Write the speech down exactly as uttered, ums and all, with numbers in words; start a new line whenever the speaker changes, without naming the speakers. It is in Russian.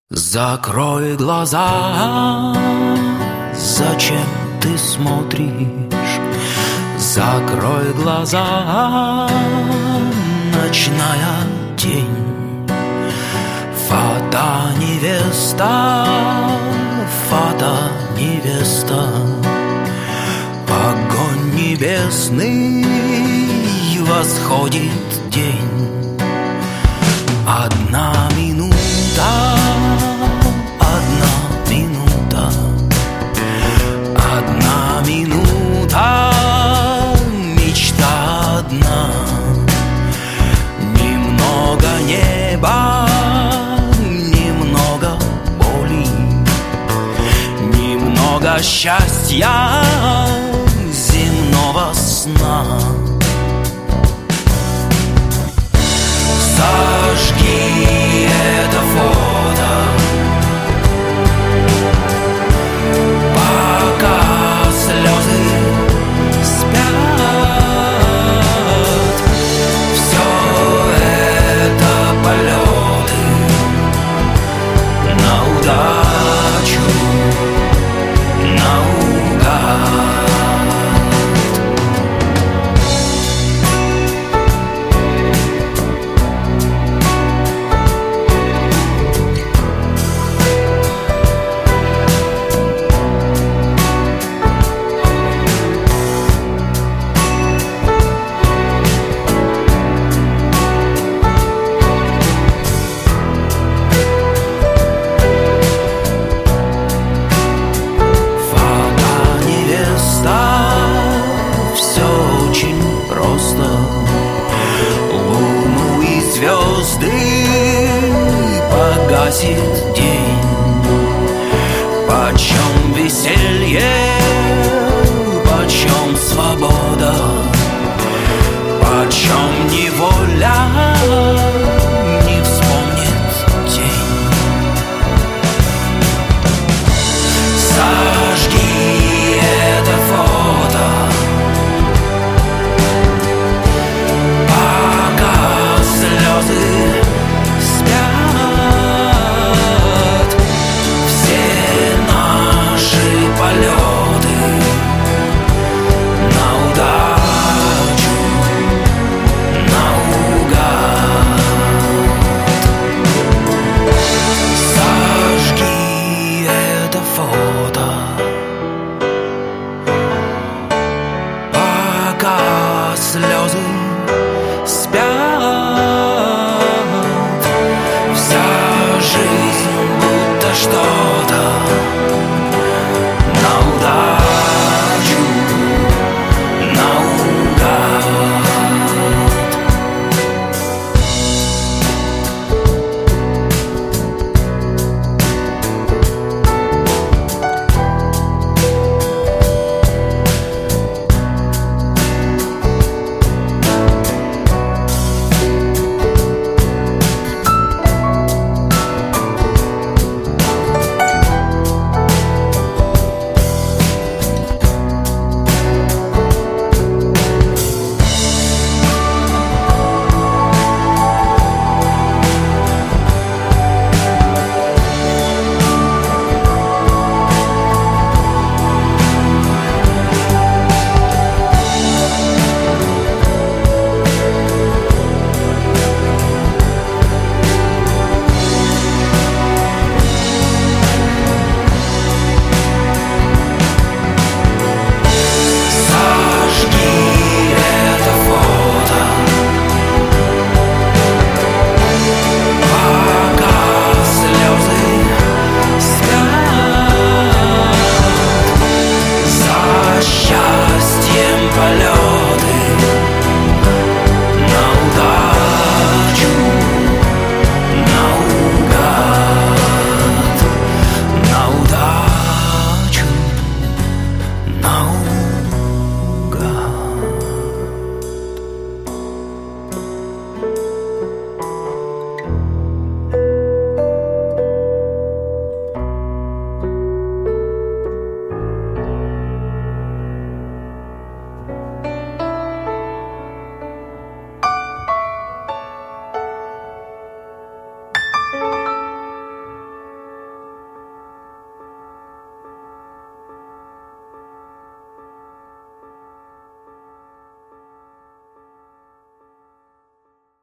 Закрой глаза, зачем ты смотришь? Закрой глаза, ночная тень. Фата невеста, фата невеста. Огонь небесный, восходит день. Одна минута, одна минута, одна минута, мечта одна. Немного неба, немного боли, немного счастья, земного сна. Зажги это фото, пока слезы спят. Все это полеты на удачу, наугад. Звезды, погасит день. Почем веселье, почем свобода, почем неволя.